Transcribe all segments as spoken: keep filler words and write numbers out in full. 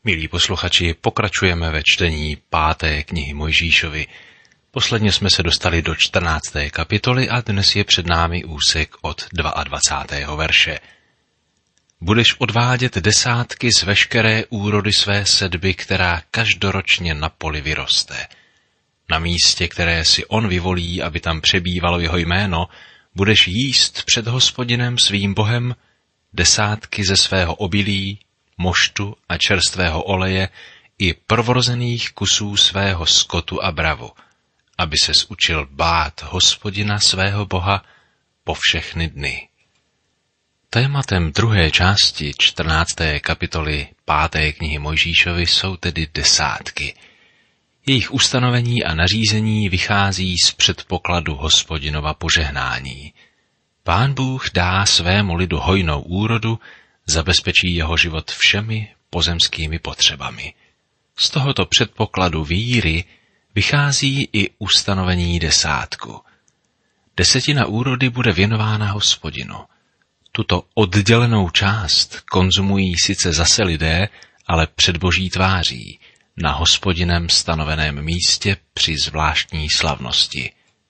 Milí posluchači, pokračujeme ve čtení páté knihy Mojžíšovy. Posledně jsme se dostali do čtrnácté kapitoly a dnes je před námi úsek od dvacátého druhého verše. Budeš odvádět desátky z veškeré úrody své sedby, která každoročně na poli vyroste. Na místě, které si on vyvolí, aby tam přebývalo jeho jméno, budeš jíst před Hospodinem svým Bohem desátky ze svého obilí, moštu a čerstvého oleje i prvorozených kusů svého skotu a bravu, aby ses učil bát Hospodina svého Boha po všechny dny. Tématem druhé části čtrnácté kapitoly páté knihy Mojžíšovy jsou tedy desátky. Jejich ustanovení a nařízení vychází z předpokladu Hospodinova požehnání. Pán Bůh dá svému lidu hojnou úrodu, zabezpečí jeho život všemi pozemskými potřebami. Z tohoto předpokladu víry vychází i ustanovení desátku. Desetina úrody bude věnována Hospodinu. Tuto oddělenou část konzumují sice zase lidé, ale před Boží tváří, na Hospodinem stanoveném místě při zvláštní slavnosti.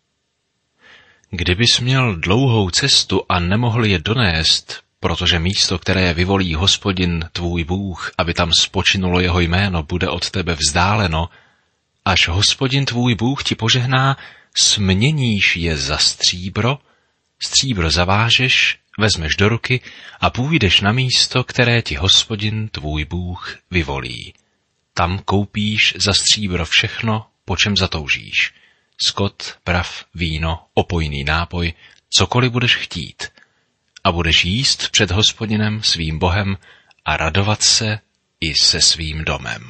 Kdybys měl dlouhou cestu a nemohl je donést, protože místo, které vyvolí Hospodin tvůj Bůh, aby tam spočinulo jeho jméno, bude od tebe vzdáleno, až Hospodin tvůj Bůh ti požehná, směníš je za stříbro, stříbro zavážeš, vezmeš do ruky a půjdeš na místo, které ti Hospodin tvůj Bůh vyvolí. Tam koupíš za stříbro všechno, po čem zatoužíš. Skot, prav, víno, opojný nápoj, cokoliv budeš chtít. A budeš jíst před Hospodinem svým Bohem a radovat se i se svým domem.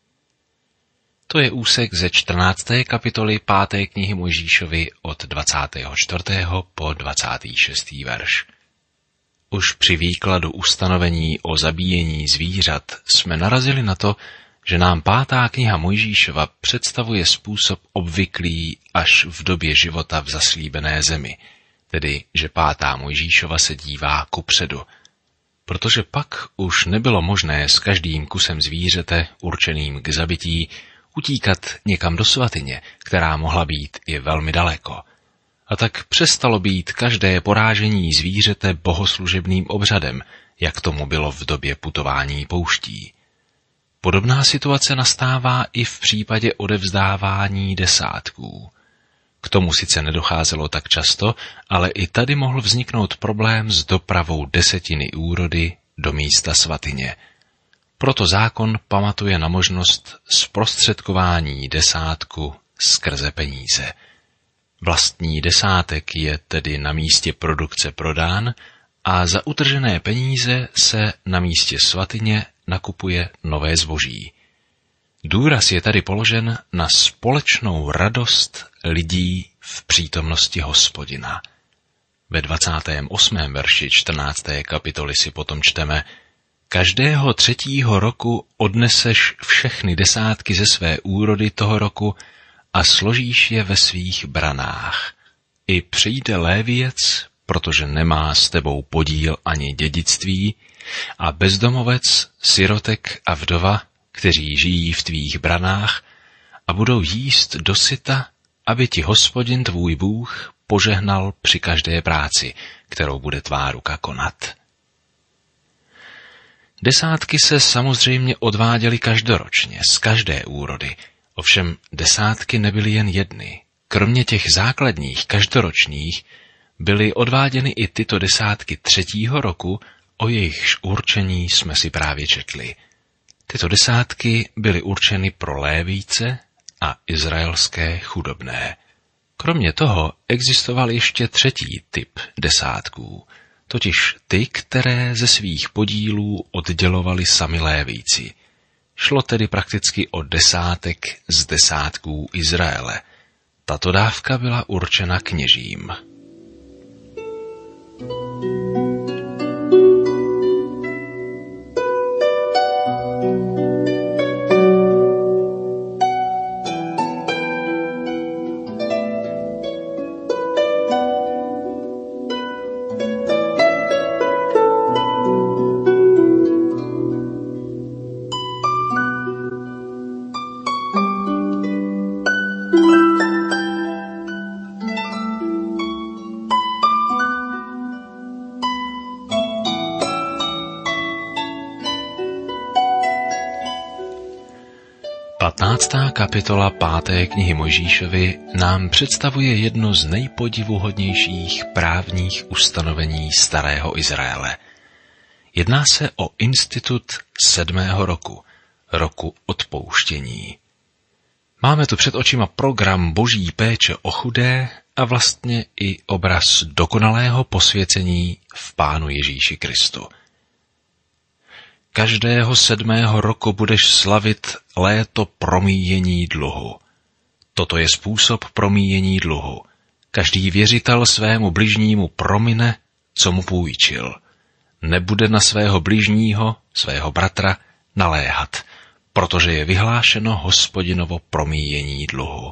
To je úsek ze čtrnácté kapitoly páté knihy Mojžíšovy od dvacátého čtvrtého po dvacátý šestý verš. Už při výkladu ustanovení o zabíjení zvířat jsme narazili na to, že nám pátá kniha Mojžíšova představuje způsob obvyklý až v době života v zaslíbené zemi, tedy že pátá Mojžíšova se dívá kupředu. Protože pak už nebylo možné s každým kusem zvířete, určeným k zabití, utíkat někam do svatyně, která mohla být i velmi daleko. A tak přestalo být každé porážení zvířete bohoslužebným obřadem, jak tomu bylo v době putování pouští. Podobná situace nastává i v případě odevzdávání desátků. K tomu sice nedocházelo tak často, ale i tady mohl vzniknout problém s dopravou desetiny úrody do místa svatyně. Proto zákon pamatuje na možnost zprostředkování desátku skrze peníze. Vlastní desátek je tedy na místě produkce prodán a za utržené peníze se na místě svatyně nakupuje nové zboží. Důraz je tady položen na společnou radost lidí v přítomnosti Hospodina. Ve dvacátém osmém verši čtrnácté kapitoly si potom čteme: Každého třetího roku odneseš všechny desátky ze své úrody toho roku a složíš je ve svých branách. I přijde léviec, protože nemá s tebou podíl ani dědictví, a bezdomovec, sirotek a vdova, kteří žijí v tvých branách a budou jíst dosyta, aby ti Hospodin tvůj Bůh požehnal při každé práci, kterou bude tvá ruka konat. Desátky se samozřejmě odváděly každoročně, z každé úrody, ovšem desátky nebyly jen jedny. Kromě těch základních každoročních byly odváděny i tyto desátky třetího roku, o jejichž určení jsme si právě četli. Tyto desátky byly určeny pro Lévíce a izraelské chudobné. Kromě toho existoval ještě třetí typ desátků, totiž ty, které ze svých podílů oddělovali sami Lévíci. Šlo tedy prakticky o desátek z desátků Izraele. Tato dávka byla určena kněžím. patnáctá kapitola páté knihy Mojžíšovy nám představuje jedno z nejpodivuhodnějších právních ustanovení starého Izraele. Jedná se o institut sedmého roku, roku odpouštění. Máme tu před očima program boží péče o chudé a vlastně i obraz dokonalého posvěcení v Pánu Ježíši Kristu. Každého sedmého roku budeš slavit léto promíjení dluhu. Toto je způsob promíjení dluhu. Každý věřitel svému bližnímu promine, co mu půjčil. Nebude na svého bližního, svého bratra, naléhat, protože je vyhlášeno Hospodinovo promíjení dluhu.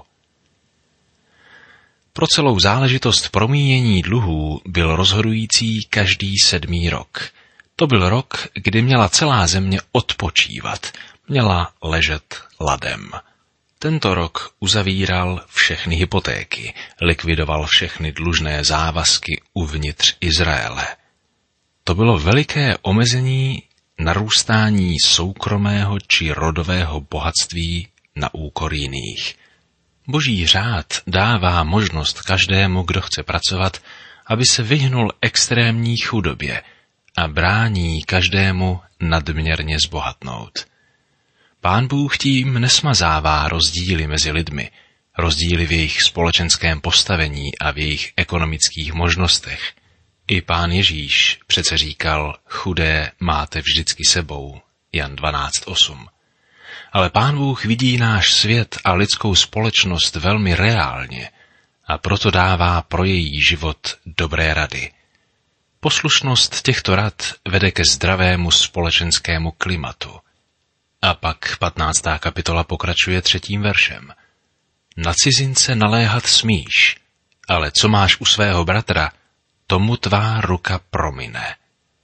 Pro celou záležitost promíjení dluhů byl rozhodující každý sedmý rok. To byl rok, kdy měla celá země odpočívat, měla ležet ladem. Tento rok uzavíral všechny hypotéky, likvidoval všechny dlužné závazky uvnitř Izraele. To bylo veliké omezení narůstání soukromého či rodového bohatství na úkor jiných. Boží řád dává možnost každému, kdo chce pracovat, aby se vyhnul extrémní chudobě a brání každému nadměrně zbohatnout. Pán Bůh tím nesmazává rozdíly mezi lidmi, rozdíly v jejich společenském postavení a v jejich ekonomických možnostech. I Pán Ježíš přece říkal, chudé máte vždycky sebou, Jan dvanáct osm. Ale Pán Bůh vidí náš svět a lidskou společnost velmi reálně a proto dává pro její život dobré rady. Poslušnost těchto rad vede ke zdravému společenskému klimatu. A pak patnáctá kapitola pokračuje třetím veršem. Na cizince naléhat smíš, ale co máš u svého bratra, tomu tvá ruka promine.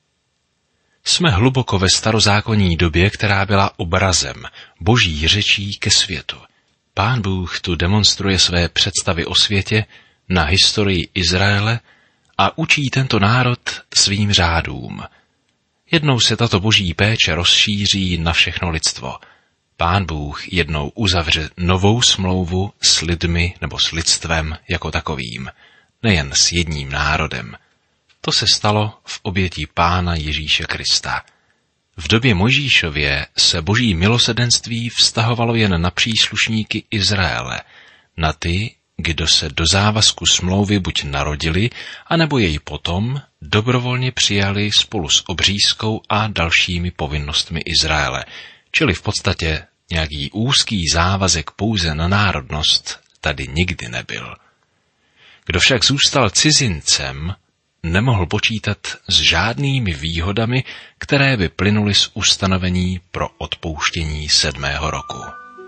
Jsme hluboko ve starozákonní době, která byla obrazem, boží řečí ke světu. Pán Bůh tu demonstruje své představy o světě, na historii Izraele a učí tento národ svým řádům. Jednou se tato boží péče rozšíří na všechno lidstvo. Pán Bůh jednou uzavře novou smlouvu s lidmi nebo s lidstvem jako takovým, nejen s jedním národem. To se stalo v oběti Pána Ježíše Krista. V době Mojžíšově se boží milosedenství vztahovalo jen na příslušníky Izraele, na ty, kdo se do závazku smlouvy buď narodili, anebo jej potom dobrovolně přijali spolu s obřízkou a dalšími povinnostmi Izraele, čili v podstatě nějaký úzký závazek pouze na národnost tady nikdy nebyl. Kdo však zůstal cizincem, nemohl počítat s žádnými výhodami, které by plynuly z ustanovení pro odpouštění sedmého roku.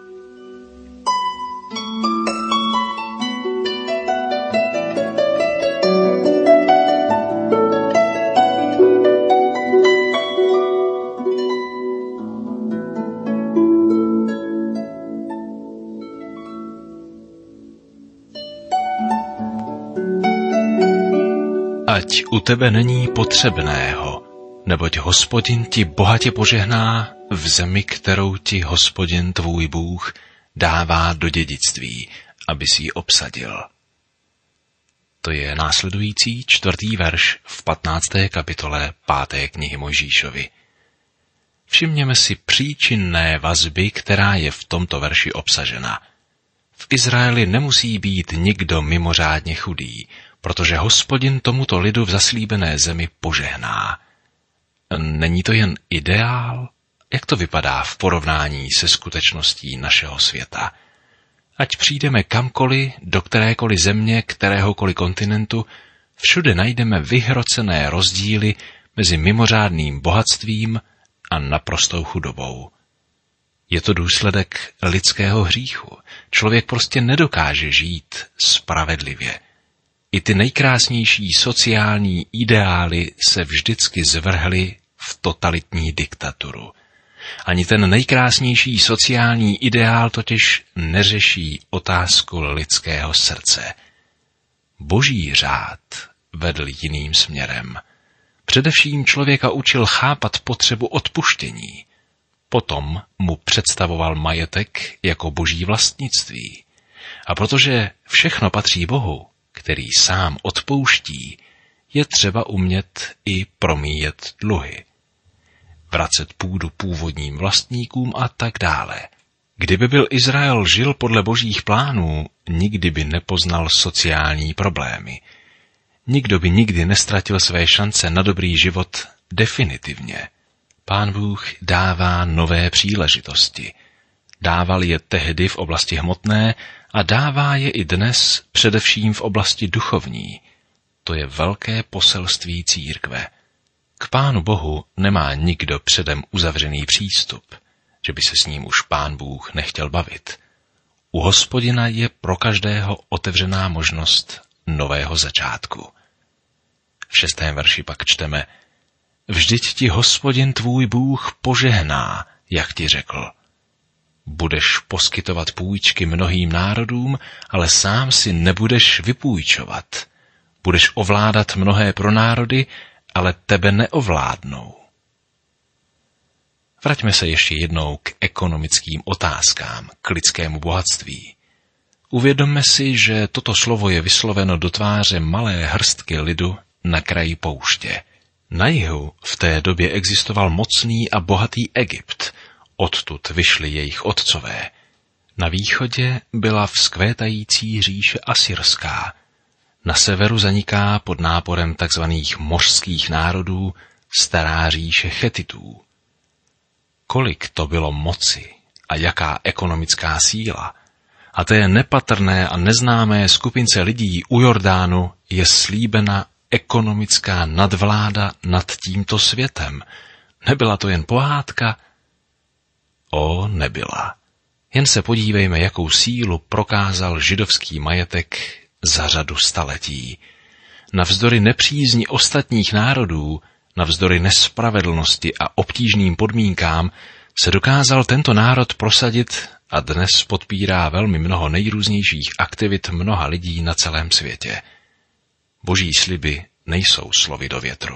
Ať u tebe není potřebného, neboť Hospodin ti bohatě požehná v zemi, kterou ti Hospodin tvůj Bůh dává do dědictví, aby si ji obsadil. To je následující čtvrtý verš v patnácté kapitole páté knihy Mojžíšovy. Všimněme si příčinné vazby, která je v tomto verši obsažena. V Izraeli nemusí být nikdo mimořádně chudý, protože Hospodin tomuto lidu v zaslíbené zemi požehná. Není to jen ideál? Jak to vypadá v porovnání se skutečností našeho světa? Ať přijdeme kamkoliv, do kterékoliv země, kteréhokoliv kontinentu, všude najdeme vyhrocené rozdíly mezi mimořádným bohatstvím a naprostou chudobou. Je to důsledek lidského hříchu. Člověk prostě nedokáže žít spravedlivě. I ty nejkrásnější sociální ideály se vždycky zvrhly v totalitní diktaturu. Ani ten nejkrásnější sociální ideál totiž neřeší otázku lidského srdce. Boží řád vedl jiným směrem. Především člověka učil chápat potřebu odpuštění. Potom mu představoval majetek jako boží vlastnictví. A protože všechno patří Bohu, který sám odpouští, je třeba umět i promíjet dluhy. Vracet půdu původním vlastníkům a tak dále. Kdyby byl Izrael žil podle božích plánů, nikdy by nepoznal sociální problémy. Nikdo by nikdy nestratil své šance na dobrý život definitivně. Pán Bůh dává nové příležitosti. Dával je tehdy v oblasti hmotné a dává je i dnes především v oblasti duchovní. To je velké poselství církve. K Pánu Bohu nemá nikdo předem uzavřený přístup, že by se s ním už Pán Bůh nechtěl bavit. U Hospodina je pro každého otevřená možnost nového začátku. V šestém verši pak čteme: Vždyť ti Hospodin tvůj Bůh požehná, jak ti řekl. Budeš poskytovat půjčky mnohým národům, ale sám si nebudeš vypůjčovat. Budeš ovládat mnohé pro národy, ale tebe neovládnou. Vraťme se ještě jednou k ekonomickým otázkám, k lidskému bohatství. Uvědomme si, že toto slovo je vysloveno do tváře malé hrstky lidu na kraji pouště. Na jihu v té době existoval mocný a bohatý Egypt, odtud vyšli jejich otcové. Na východě byla vzkvétající říše asyrská. Na severu zaniká pod náporem tzv. Mořských národů stará říše Chetitů. Kolik to bylo moci a jaká ekonomická síla. A té nepatrné a neznámé skupince lidí u Jordánu je slíbena ekonomická nadvláda nad tímto světem. Nebyla to jen pohádka? O, nebyla. Jen se podívejme, jakou sílu prokázal židovský majetek za řadu staletí. Navzdory nepřízni ostatních národů, navzdory nespravedlnosti a obtížným podmínkám se dokázal tento národ prosadit a dnes podpírá velmi mnoho nejrůznějších aktivit mnoha lidí na celém světě. Boží sliby nejsou slovy do větru.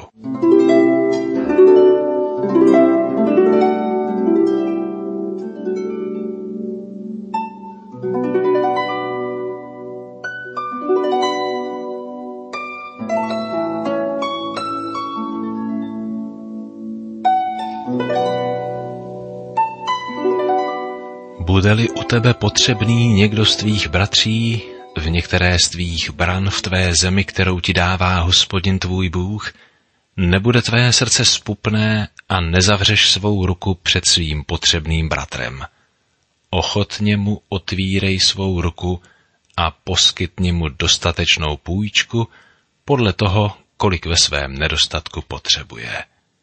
Bude-li u tebe potřebný někdo z tvých bratří, v některé z tvých bran v tvé zemi, kterou ti dává Hospodin tvůj Bůh, nebude tvé srdce spupné a nezavřeš svou ruku před svým potřebným bratrem. Ochotně mu otvírej svou ruku a poskytni mu dostatečnou půjčku podle toho, kolik ve svém nedostatku potřebuje.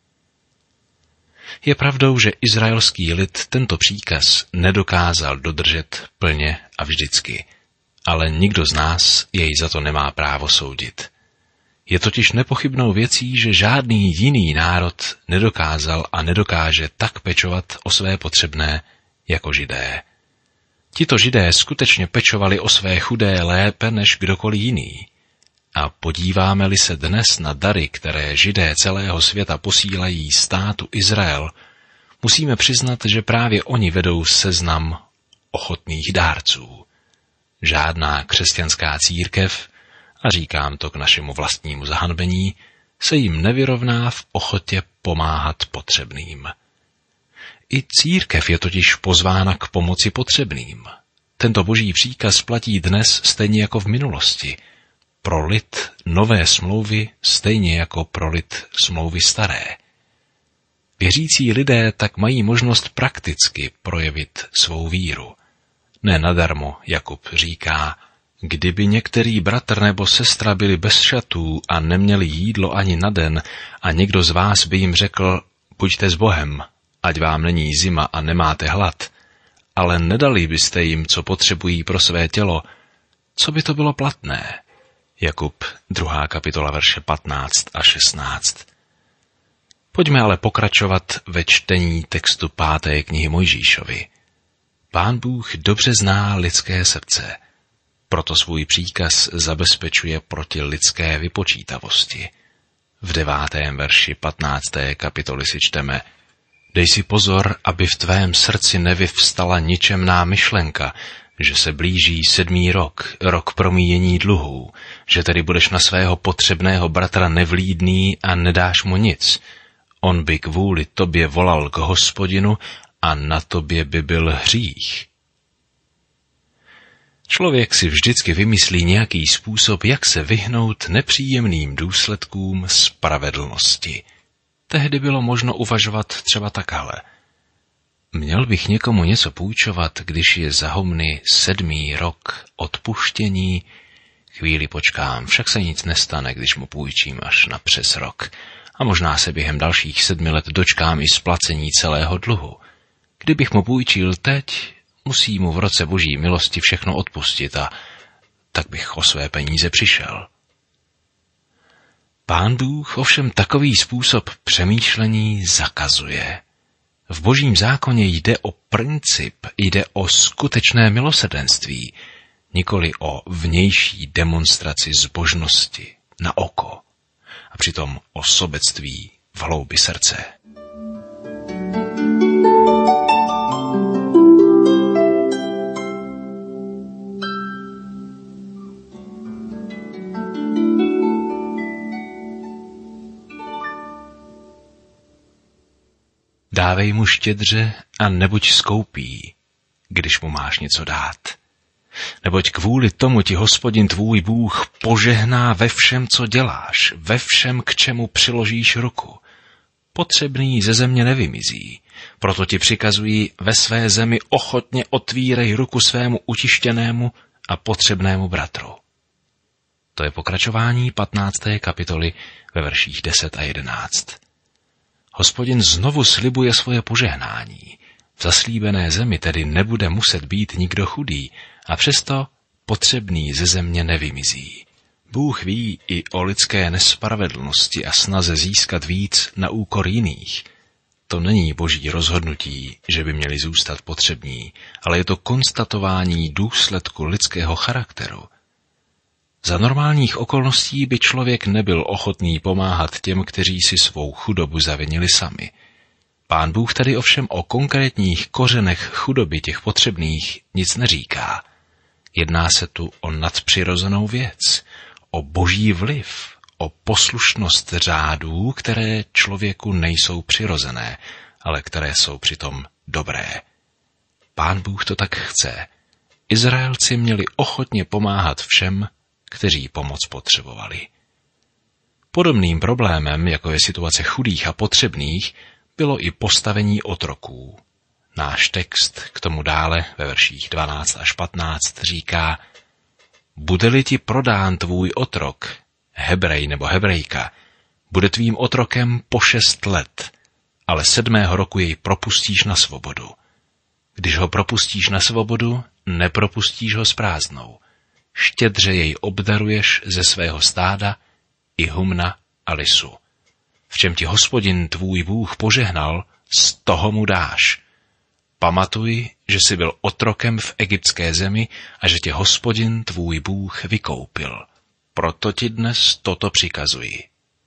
Je pravdou, že izraelský lid tento příkaz nedokázal dodržet plně a vždycky, ale nikdo z nás jej za to nemá právo soudit. Je totiž nepochybnou věcí, že žádný jiný národ nedokázal a nedokáže tak pečovat o své potřebné jako Židé. Tito Židé skutečně pečovali o své chudé lépe než kdokoliv jiný. A podíváme-li se dnes na dary, které Židé celého světa posílají státu Izrael, musíme přiznat, že právě oni vedou seznam ochotných dárců. Žádná křesťanská církev, a říkám to k našemu vlastnímu zahanbení, se jim nevyrovná v ochotě pomáhat potřebným. I církev je totiž pozvána k pomoci potřebným. Tento boží příkaz platí dnes stejně jako v minulosti, pro lid nové smlouvy stejně jako pro lid smlouvy staré. Věřící lidé tak mají možnost prakticky projevit svou víru. Ne nadarmo Jakub říká, kdyby některý bratr nebo sestra byli bez šatů a neměli jídlo ani na den a někdo z vás by jim řekl, buďte s Bohem, ať vám není zima a nemáte hlad, ale nedali byste jim, co potřebují pro své tělo, co by to bylo platné? Jakub, druhá kapitola, verše patnáct a šestnáct. Pojďme ale pokračovat ve čtení textu páté knihy Mojžíšovi. Pán Bůh dobře zná lidské srdce, proto svůj příkaz zabezpečuje proti lidské vypočítavosti. V devátém verši patnácté kapitoly si čteme: Dej si pozor, aby v tvém srdci nevyvstala ničemná myšlenka, že se blíží sedmý rok, rok promíjení dluhů, že tedy budeš na svého potřebného bratra nevlídný a nedáš mu nic. On by kvůli tobě volal k Hospodinu a na tobě by byl hřích. Člověk si vždycky vymyslí nějaký způsob, jak se vyhnout nepříjemným důsledkům spravedlnosti. Tehdy bylo možno uvažovat třeba takhle. Měl bych někomu něco půjčovat, když je za homny sedmý rok odpuštění? Chvíli počkám, však se nic nestane, když mu půjčím až na přes rok. A možná se během dalších sedmi let dočkám i splacení celého dluhu. Kdybych mu půjčil teď, musí mu v roce boží milosti všechno odpustit a tak bych o své peníze přišel. Pán Bůh ovšem takový způsob přemýšlení zakazuje. V božím zákoně jde o princip, jde o skutečné milosrdenství, nikoli o vnější demonstraci zbožnosti na oko a přitom o sobectví v hloubi srdce. Dávej mu štědře a nebuď skoupý, když mu máš něco dát. Neboť kvůli tomu ti Hospodin tvůj Bůh požehná ve všem, co děláš, ve všem, k čemu přiložíš ruku. Potřebný ze země nevymizí, proto ti přikazují ve své zemi ochotně otvírej ruku svému utištěnému a potřebnému bratru. To je pokračování patnácté kapitoly ve verších deset a jedenáct. Hospodin znovu slibuje svoje požehnání. V zaslíbené zemi tedy nebude muset být nikdo chudý a přesto potřebný ze země nevymizí. Bůh ví i o lidské nespravedlnosti a snaze získat víc na úkor jiných. To není boží rozhodnutí, že by měli zůstat potřební, ale je to konstatování důsledku lidského charakteru. Za normálních okolností by člověk nebyl ochotný pomáhat těm, kteří si svou chudobu zavinili sami. Pán Bůh tady ovšem o konkrétních kořenech chudoby těch potřebných nic neříká. Jedná se tu o nadpřirozenou věc, o boží vliv, o poslušnost řádů, které člověku nejsou přirozené, ale které jsou přitom dobré. Pán Bůh to tak chce. Izraelci měli ochotně pomáhat všem, kteří pomoc potřebovali. Podobným problémem, jako je situace chudých a potřebných, bylo i postavení otroků. Náš text k tomu dále ve verších dvanáct až patnáct říká: Bude-li ti prodán tvůj otrok, Hebrej nebo Hebrejka, bude tvým otrokem po šest let, ale sedmého roku jej propustíš na svobodu. Když ho propustíš na svobodu, nepropustíš ho s prázdnou. Štědře jej obdaruješ ze svého stáda i humna a lisu. V čem ti Hospodin tvůj Bůh požehnal, z toho mu dáš. Pamatuj, že jsi byl otrokem v egyptské zemi a že tě Hospodin tvůj Bůh vykoupil. Proto ti dnes toto přikazuji.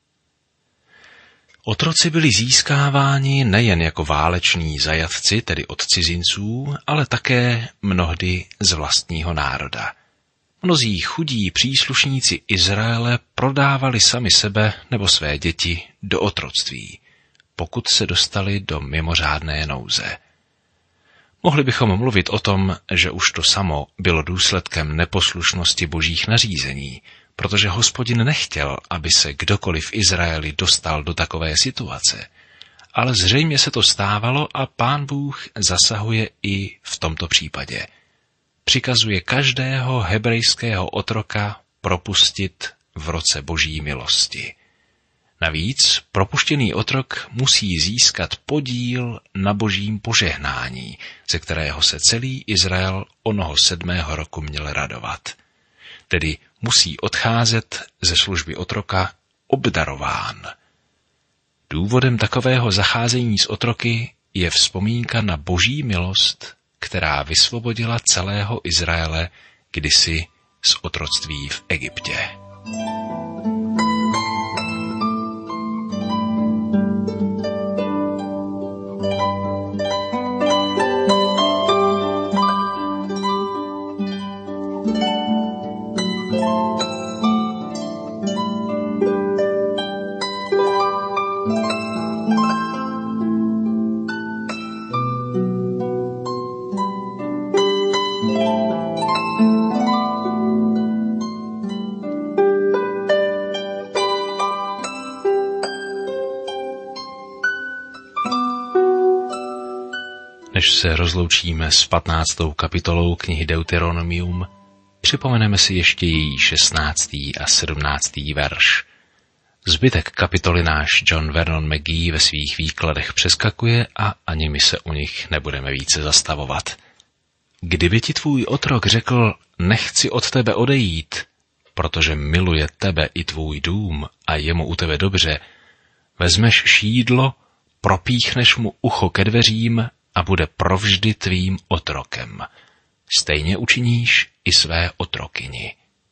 Otroci byli získáváni nejen jako váleční zajatci, tedy od cizinců, ale také mnohdy z vlastního národa. Mnozí chudí příslušníci Izraele prodávali sami sebe nebo své děti do otroctví, pokud se dostali do mimořádné nouze. Mohli bychom mluvit o tom, že už to samo bylo důsledkem neposlušnosti božích nařízení, protože Hospodin nechtěl, aby se kdokoliv v Izraeli dostal do takové situace. Ale zřejmě se to stávalo a Pán Bůh zasahuje i v tomto případě. Přikazuje každého hebrejského otroka propustit v roce boží milosti. Navíc propuštěný otrok musí získat podíl na božím požehnání, ze kterého se celý Izrael onoho sedmého roku měl radovat. Tedy musí odcházet ze služby otroka obdarován. Důvodem takového zacházení s otroky je vzpomínka na boží milost, která vysvobodila celého Izraele kdysi z otroctví v Egyptě. se rozloučíme s patnáctou kapitolou knihy Deuteronomium, připomeneme si ještě její šestnáctý a sedmnáctý verš. Zbytek kapitoly náš John Vernon McGee ve svých výkladech přeskakuje a ani my se u nich nebudeme více zastavovat. Kdyby ti tvůj otrok řekl, nechci od tebe odejít, protože miluje tebe i tvůj dům a je mu u tebe dobře, vezmeš šídlo, propíchneš mu ucho ke dveřím a bude provždy tvým otrokem. Stejně učiníš i své otrokyni.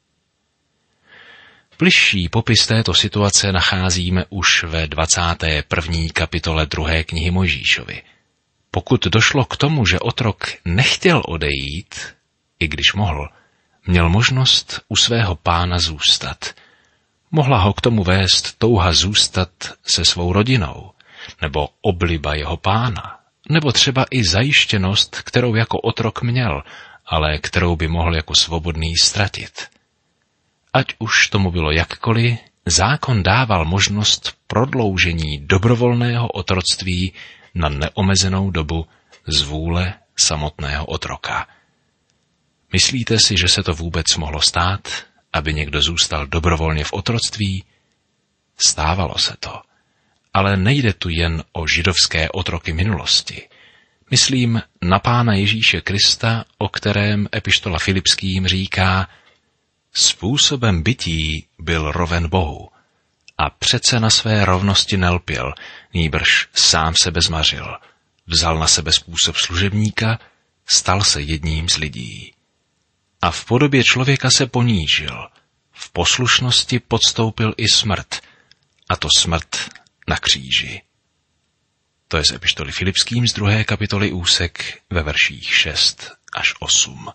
Bližší popis této situace nacházíme už ve dvacáté první kapitole druhé knihy Mojžíšovi. Pokud došlo k tomu, že otrok nechtěl odejít, i když mohl, měl možnost u svého pána zůstat. Mohla ho k tomu vést touha zůstat se svou rodinou, nebo obliba jeho pána, nebo třeba i zajištěnost, kterou jako otrok měl, ale kterou by mohl jako svobodný ztratit. Ať už tomu bylo jakkoliv, zákon dával možnost prodloužení dobrovolného otroctví na neomezenou dobu z vůle samotného otroka. Myslíte si, že se to vůbec mohlo stát, aby někdo zůstal dobrovolně v otroctví? Stávalo se to. Ale nejde tu jen o židovské otroky minulosti. Myslím na Pána Ježíše Krista, o kterém epištola Filipským říká: způsobem bytí byl roven Bohu a přece na své rovnosti nelpěl, nýbrž sám sebe zmařil. Vzal na sebe způsob služebníka, stal se jedním z lidí. A v podobě člověka se ponížil, v poslušnosti podstoupil i smrt, a to smrt na kříži. To je z epištoly Filipským z druhé kapitoly úsek ve verších šest až osm.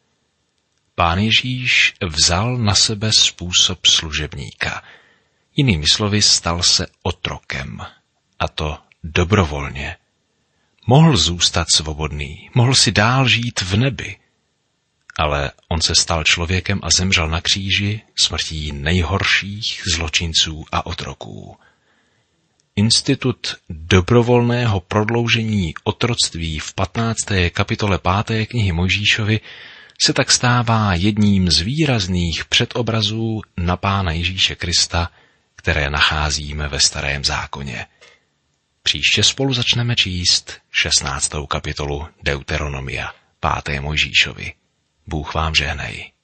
Pán Ježíš vzal na sebe způsob služebníka. Jinými slovy, stal se otrokem, a to dobrovolně. Mohl zůstat svobodný, mohl si dál žít v nebi, ale on se stal člověkem a zemřel na kříži smrtí nejhorších zločinců a otroků. Institut dobrovolného prodloužení otroctví v patnácté kapitole páté knihy Mojžíšovi se tak stává jedním z výrazných předobrazů na Pána Ježíše Krista, které nacházíme ve Starém zákoně. Příště spolu začneme číst šestnáctou kapitolu Deuteronomia, páté Mojžíšovi. Bůh vám žehnej.